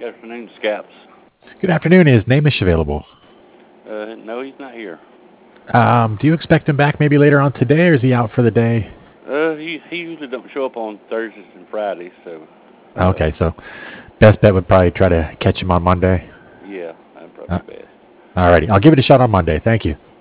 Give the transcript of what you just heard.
Good afternoon, Scaps. Good afternoon. Is Namish available? No, he's not here. Do you expect him back maybe later on today, or is he out for the day? He usually don't show up on Thursdays and Fridays, so Okay, so best bet would probably try to catch him on Monday. yeah, that'd probably Uh, be best. Alrighty, I'll give it a shot on Monday. Thank you.